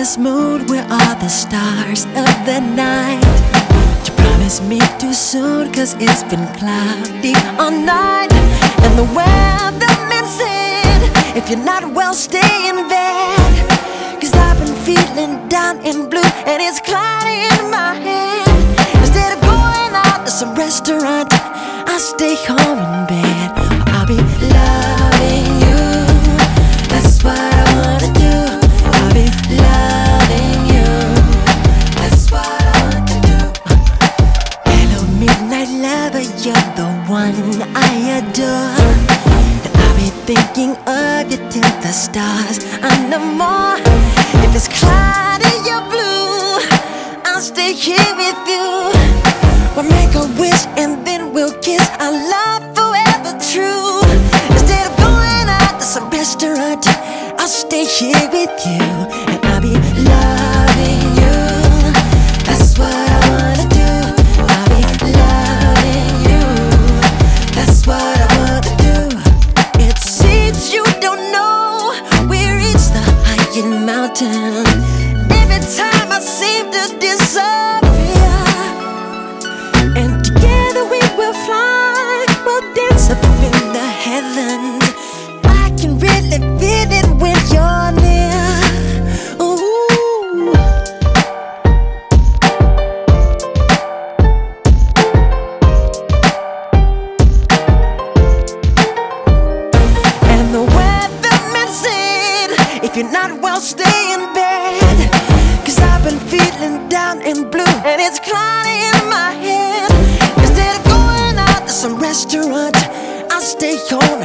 this mood, we're all the stars of the night. You promised me too soon, cause it's been cloudy all night. And the weatherman said, if you're not well, stay in bed. Cause I've been feeling down and blue, and it's cloudy in my head. Instead of going out to some restaurant, I'll stay home in bed. I'll be loving you, that's what I wanna do. I'll be loving you, that's what I want to do. Hello midnight lover, you're the one I adore. And I'll be thinking of you till the stars are no more. If it's cloudy or blue, I'll stay here with you. We'll make a wish and then we'll kiss, our love forever true. Instead of going out to some restaurant, I'll stay here with you. And I'll be loving you, that's what I wanna do. I'll be loving you, that's what I wanna do. It seems you don't know, we reached the highest mountain. Every time I seem to disappear, and together we will fly, we'll dance up in the heavens. I can really feel it when you're near. Ooh. And the weatherman said, if you're not well, stay in bed. Cause I've been feeling down and blue, and it's cloudy in my head. Instead of going out to some restaurant, I'll stay home